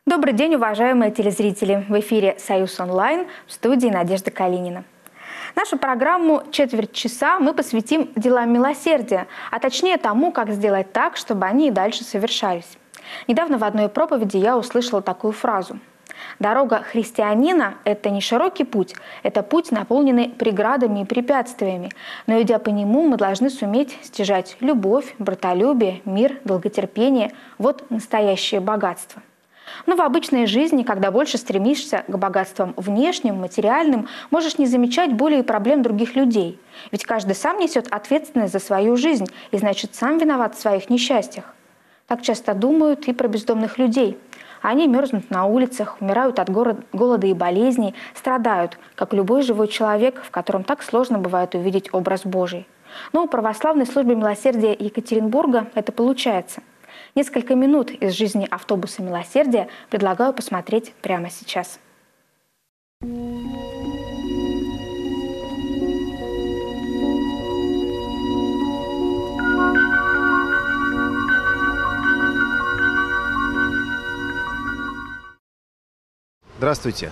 Добрый день, уважаемые телезрители! В эфире «Союз онлайн», в студии Надежда Калинина. Нашу программу «Четверть часа» мы посвятим делам милосердия, а точнее тому, как сделать так, чтобы они и дальше совершались. Недавно в одной проповеди я услышала такую фразу. Дорога христианина – это не широкий путь, это путь, наполненный преградами и препятствиями. Но идя по нему, мы должны суметь стяжать любовь, братолюбие, мир, долготерпение – вот настоящее богатство. Но в обычной жизни, когда больше стремишься к богатствам внешним, материальным, можешь не замечать боли и проблем других людей. Ведь каждый сам несет ответственность за свою жизнь и, значит, сам виноват в своих несчастьях. Так часто думают и про бездомных людей. Они мерзнут на улицах, умирают от голода и болезней, страдают, как любой живой человек, в котором так сложно бывает увидеть образ Божий. Но у православной службы милосердия Екатеринбурга это получается. Несколько минут из жизни автобуса милосердия предлагаю посмотреть прямо сейчас. Здравствуйте.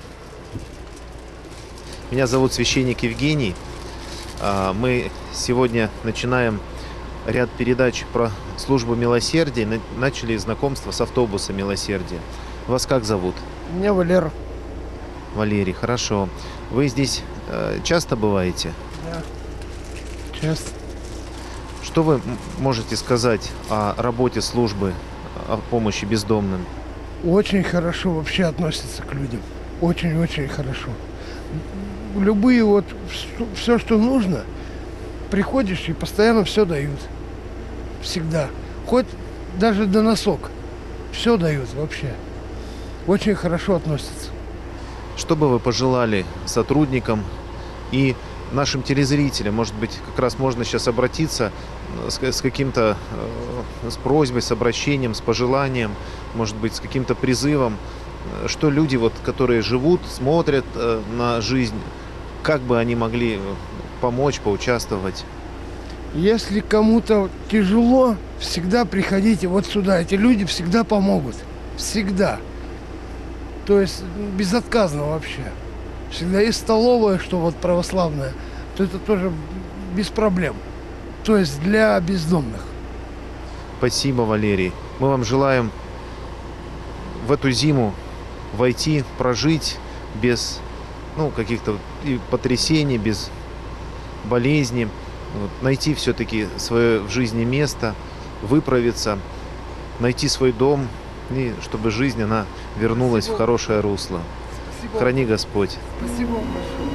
Меня зовут священник Евгений. Мы сегодня начинаем ряд передач про службу милосердия. Начали знакомство с автобуса милосердия. Вас как зовут? Меня Валера. Валерий, хорошо. Вы здесь часто бываете? Да, часто. Что вы можете сказать о работе службы о помощи бездомным? Очень хорошо вообще относятся к людям. Очень-очень хорошо. Любые вот, все, что нужно, приходишь и постоянно все дают. Всегда. Хоть даже до носок. Все дают вообще. Очень хорошо относятся. Что бы вы пожелали сотрудникам и нашим телезрителям? Может быть, как раз можно сейчас обратиться с каким-то, с просьбой, с обращением, с пожеланием, может быть, с каким-то призывом, что люди, вот, которые живут, смотрят на жизнь, как бы они могли помочь, поучаствовать? Если кому-то тяжело, всегда приходите вот сюда. Эти люди всегда помогут. Всегда. То есть безотказно вообще. Всегда есть столовая, что вот православная, то это тоже без проблем. То есть для бездомных. Спасибо, Валерий. Мы вам желаем в эту зиму войти, прожить без каких-то потрясений, без болезней. Вот, найти все-таки свое в жизни место, выправиться, найти свой дом, и чтобы жизнь, она вернулась в хорошее русло. Спасибо. Храни Господь. Спасибо вам большое.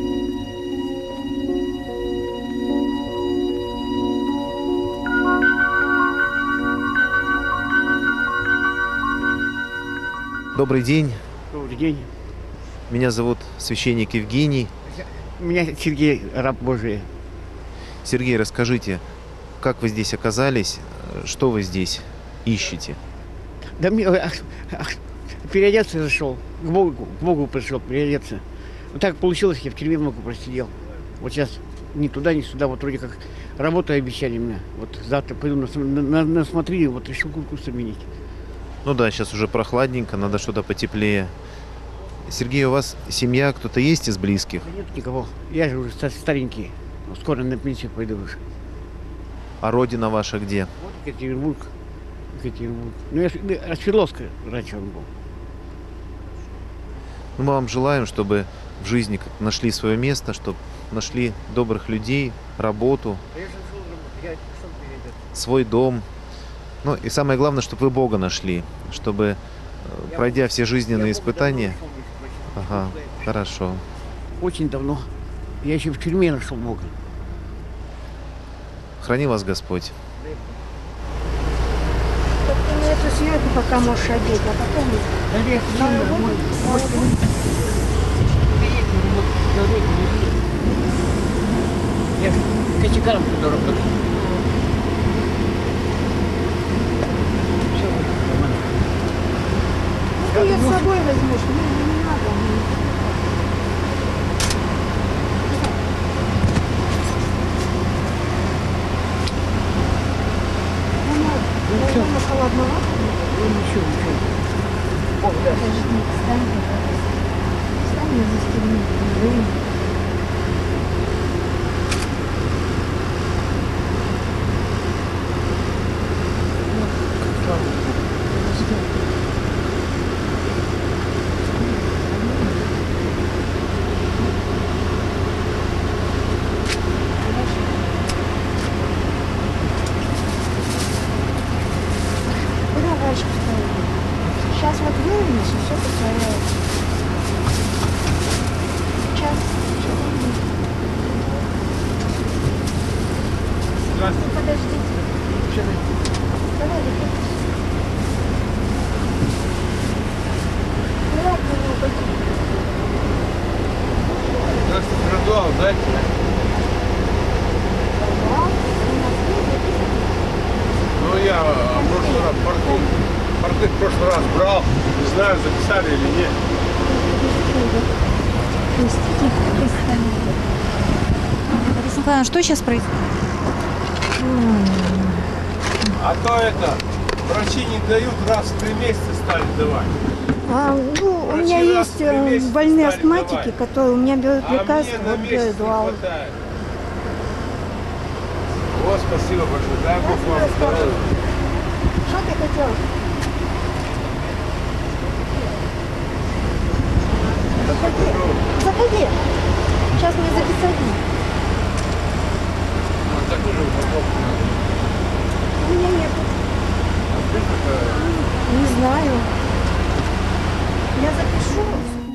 Добрый день. Добрый день. Меня зовут священник Евгений. Меня Сергей, раб Божий. Сергей, расскажите, как вы здесь оказались, что вы здесь ищете? Да мне переодеться зашел, к Богу пришел переодеться. Вот так получилось, я в тюрьме много просидел. Вот сейчас ни туда, ни сюда, вот вроде как работу обещали мне. Вот завтра пойду на смотрение, вот решил куртку заменить. Ну да, сейчас уже прохладненько, надо что-то потеплее. Сергей, у вас семья, кто-то есть из близких? Да нет никого, я же уже старенький, скоро на пенсию пойду уже. А родина ваша где? Вот Екатеринбург. Ну я от Свердловска раньше он был. Ну, мы вам желаем, чтобы в жизни нашли свое место, чтобы нашли добрых людей, работу, свой дом. Ну и самое главное, чтобы вы Бога нашли, чтобы, пройдя все жизненные испытания... Ага, хорошо. Очень давно. Я еще в тюрьме нашел Бога. Храни вас Господь. Ну, эту съемку пока можешь одеть, а потом... Я же кочегаром туда работаю. Ты ее с собой возьмешь, не надо. Дома холодновато. Ну ничего. Подожди, встань, пожалуйста. Встань, я застегну. Жень. Куда дальше встать? Сейчас вот выровняешь, и все повторяется. Сейчас. Ну, подождите. Давай, летите. Давай, Здравствуйте, Радуал, дайте. Ну, я в прошлый раз порты в прошлый раз брал. Не знаю, записали или нет. Лариса Николаевна, что сейчас происходит? А то это, врачи не дают, раз в 3 месяца стали давать. Ну, у меня Врачи раз есть в 3 месяца больные стали астматики, давать. которые у меня берут А лекарства, мне на вот месяц не Биодуал. хватает. Вот, спасибо большое. Дай Бог вам здоровья. Что ты хотел? Заходи. Сейчас мне записать. У меня нет. Не знаю. Я запишу.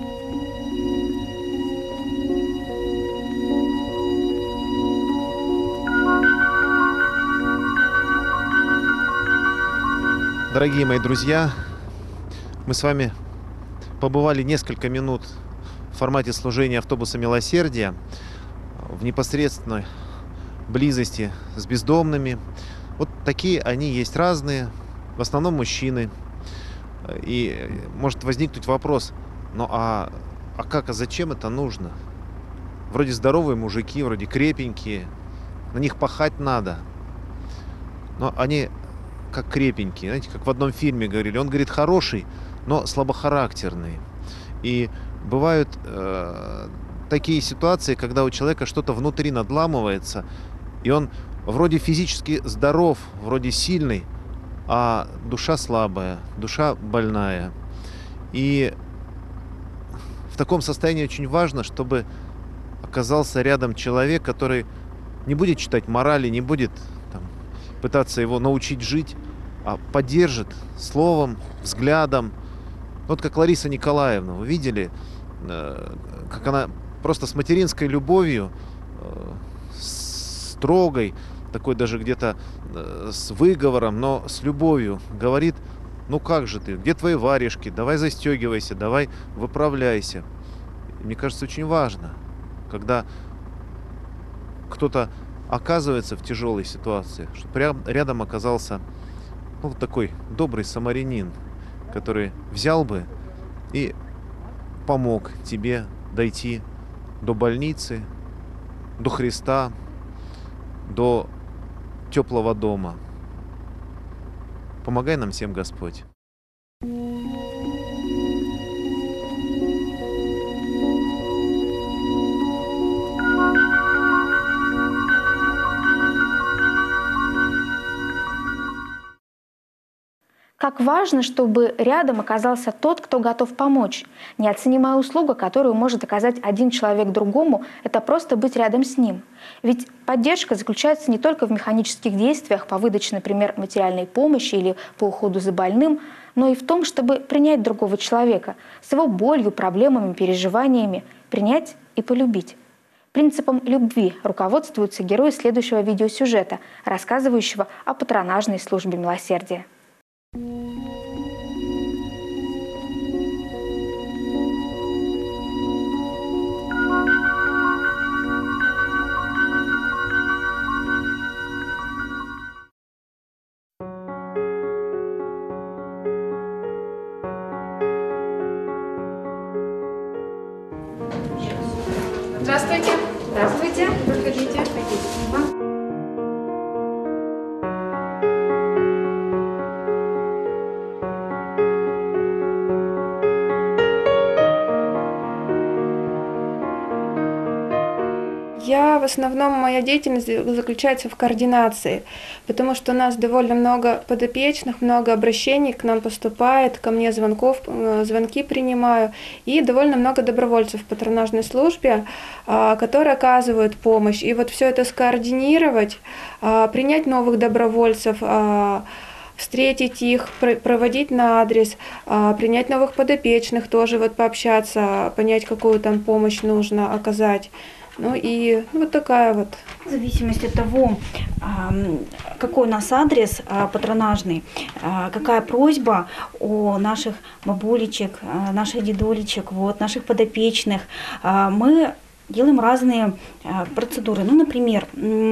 Дорогие мои друзья, мы с вами побывали несколько минут в формате служения автобуса милосердия в непосредственной близости с бездомными. Вот такие они есть разные, в основном мужчины. И может возникнуть вопрос, ну а как, а зачем это нужно? Вроде здоровые мужики, вроде крепенькие, на них пахать надо. Но они как крепенькие, знаете, как в одном фильме говорили. Он, говорит, хороший, но слабохарактерный. И бывают такие ситуации, когда у человека что-то внутри надламывается, и он вроде физически здоров, вроде сильный, а душа слабая, душа больная. И в таком состоянии очень важно, чтобы оказался рядом человек, который не будет читать морали, не будет там пытаться его научить жить, а поддержит словом, взглядом. Вот как Лариса Николаевна, вы видели, как она просто с материнской любовью, строгой, такой даже где-то с выговором, но с любовью говорит: ну как же ты, где твои варежки, давай застегивайся, давай выправляйся. И мне кажется, очень важно, когда кто-то оказывается в тяжелой ситуации, чтобы рядом оказался вот такой добрый самарянин, который взял бы и помог тебе дойти до больницы, до Христа, до теплого дома. Помогай нам всем, Господь. Как важно, чтобы рядом оказался тот, кто готов помочь. Неоценимая услуга, которую может оказать один человек другому, это просто быть рядом с ним. Ведь поддержка заключается не только в механических действиях по выдаче, например, материальной помощи или по уходу за больным, но и в том, чтобы принять другого человека с его болью, проблемами, переживаниями, принять и полюбить. Принципом любви руководствуются герои следующего видеосюжета, рассказывающего о патронажной службе милосердия. Здравствуйте. Здравствуйте. Проходите. В основном моя деятельность заключается в координации, потому что у нас довольно много подопечных, много обращений к нам поступает, ко мне звонки принимаю, и довольно много добровольцев в патронажной службе, которые оказывают помощь. И вот все это скоординировать, принять новых добровольцев, встретить их, проводить на адрес, принять новых подопечных, тоже вот пообщаться, понять, какую там помощь нужно оказать. Ну и вот такая вот. В зависимости от того, какой у нас адрес патронажный, какая просьба у наших бабулечек, наших дедулечек, вот, наших подопечных, мы делаем разные процедуры. Ну, например,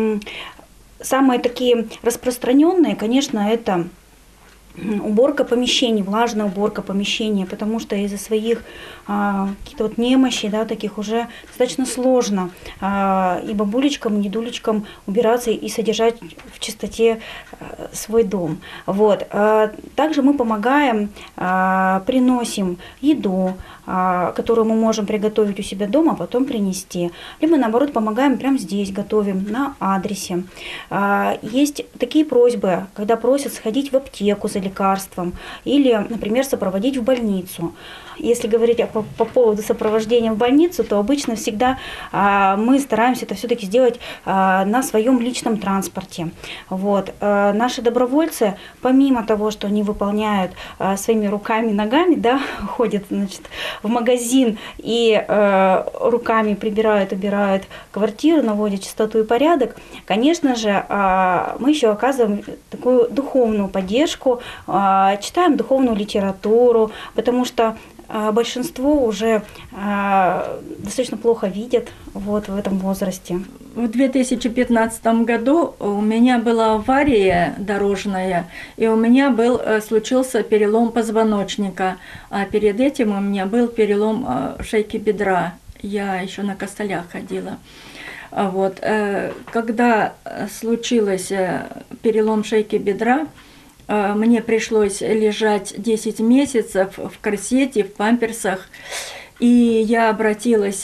самые такие распространенные, конечно, это уборка помещений, влажная уборка помещения, потому что из-за своих каких-то вот немощей, да, таких уже достаточно сложно и бабулечкам, и дедулечкам убираться и содержать в чистоте свой дом. Вот. Также мы помогаем, приносим еду, которую мы можем приготовить у себя дома, а потом принести. Либо, наоборот, помогаем прямо здесь, готовим на адресе. Есть такие просьбы, когда просят сходить в аптеку за лекарством или, например, сопроводить в больницу. Если говорить по поводу сопровождения в больницу, то обычно всегда мы стараемся это все-таки сделать на своем личном транспорте. Вот. Наши добровольцы, помимо того, что они выполняют своими руками, ногами, да, ходят, значит, в магазин и руками прибирают, убирают квартиру, наводят чистоту и порядок, конечно же, мы еще оказываем такую духовную поддержку, читаем духовную литературу, потому что большинство уже достаточно плохо видят вот в этом возрасте. В 2015 году у меня была авария дорожная, и у меня случился перелом позвоночника. А перед этим у меня был перелом шейки бедра. Я еще на костылях ходила. Вот. Когда случился перелом шейки бедра, мне пришлось лежать 10 месяцев в корсете, в памперсах. И я обратилась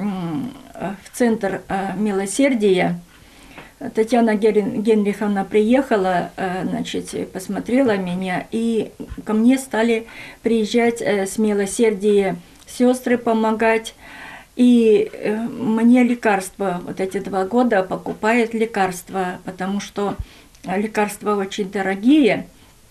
в Центр милосердия. Татьяна Генриховна приехала, значит, посмотрела меня, и ко мне стали приезжать с милосердия сестры помогать. И мне лекарства, вот эти 2 года покупают лекарства, потому что лекарства очень дорогие,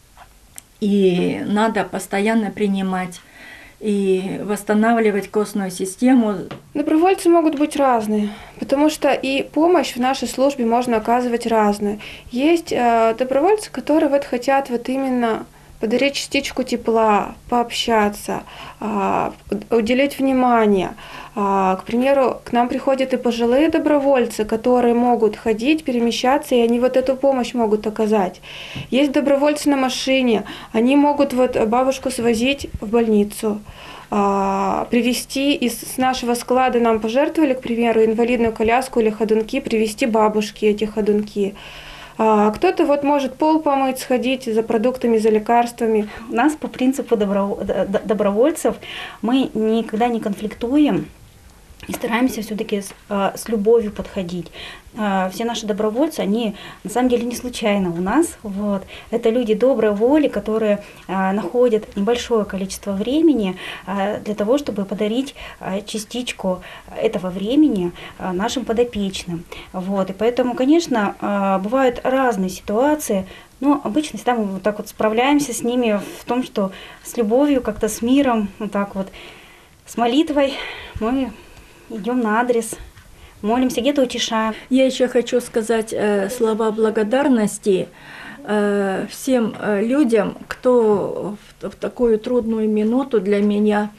и надо постоянно принимать и восстанавливать костную систему. Добровольцы могут быть разные, потому что и помощь в нашей службе можно оказывать разную. Есть добровольцы, которые вот хотят вот именно подарить частичку тепла, пообщаться, уделить внимание. К примеру, к нам приходят и пожилые добровольцы, которые могут ходить, перемещаться, и они вот эту помощь могут оказать. Есть добровольцы на машине, они могут вот бабушку свозить в больницу, привезти с нашего склада, нам пожертвовали, к примеру, инвалидную коляску или ходунки, привезти бабушке эти ходунки. Кто-то вот может пол помыть, сходить за продуктами, за лекарствами. У нас по принципу добровольцев мы никогда не конфликтуем и стараемся все-таки с любовью подходить. Все наши добровольцы, они на самом деле не случайно у нас. Вот. Это люди доброй воли, которые находят небольшое количество времени для того, чтобы подарить частичку этого времени нашим подопечным. Вот. И поэтому, конечно, бывают разные ситуации, но обычно всегда мы вот так вот справляемся с ними в том, что с любовью, как-то с миром, вот так вот, с молитвой мы идем на адрес, молимся, где-то утешаем. Я еще хочу сказать слова благодарности всем людям, кто в такую трудную минуту для меня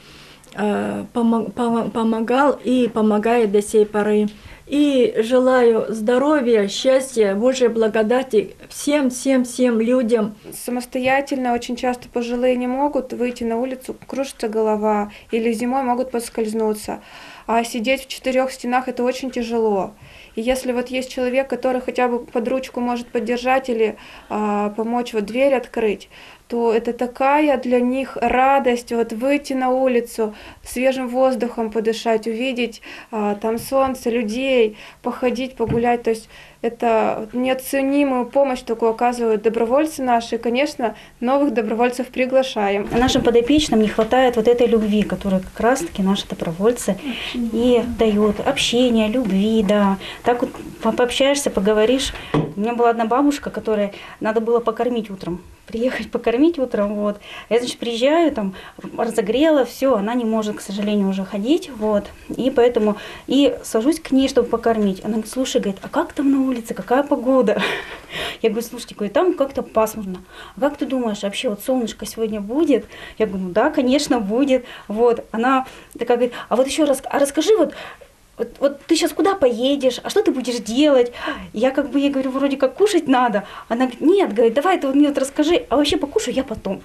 помогал и помогает до сей поры. И желаю здоровья, счастья, Божьей благодати всем людям. Самостоятельно очень часто пожилые не могут выйти на улицу, кружится голова, или зимой могут поскользнуться. А сидеть в 4 стенах – это очень тяжело. И если вот есть человек, который хотя бы под ручку может поддержать или помочь вот дверь открыть, то это такая для них радость вот выйти на улицу, свежим воздухом подышать, увидеть там солнце, людей, друзей, походить, погулять. То есть это неоценимую помощь такую оказывают добровольцы наши. И, конечно, новых добровольцев приглашаем. Нашим подопечным не хватает вот этой любви, которую как раз-таки наши добровольцы и дают. Общение, любви, да. Так вот пообщаешься, поговоришь. У меня была одна бабушка, которой надо было покормить утром. Приехать покормить утром, вот. Я, значит, приезжаю, там, разогрела, все, она не может, к сожалению, уже ходить, вот. И поэтому, и сажусь к ней, чтобы покормить. Она говорит, слушай, говорит, а как там на улице, какая погода? Я говорю, слушайте, говорит, там как-то пасмурно. А как ты думаешь, вообще вот солнышко сегодня будет? Я говорю, ну да, конечно, будет. Вот, она такая говорит, а вот еще раз, а расскажи вот ты сейчас куда поедешь, а что ты будешь делать? Я как бы ей говорю, вроде как кушать надо. Она говорит, нет, говорит, давай ты вот мне вот расскажи, а вообще покушаю я потом.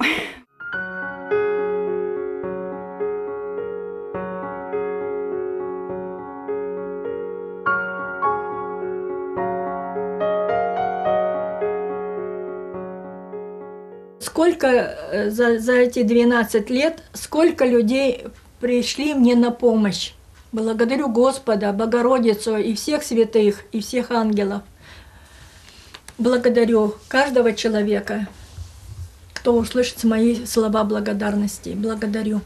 Сколько за эти 12 лет, сколько людей пришли мне на помощь. Благодарю Господа, Богородицу и всех святых, и всех ангелов. Благодарю каждого человека, кто услышит мои слова благодарности. Благодарю.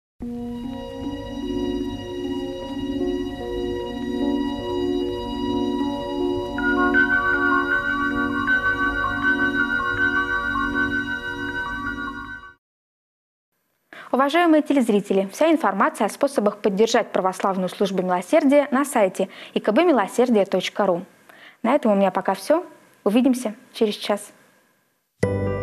Уважаемые телезрители, вся информация о способах поддержать православную службу милосердия на сайте ikbmилосердие.ру. На этом у меня пока все. Увидимся через час.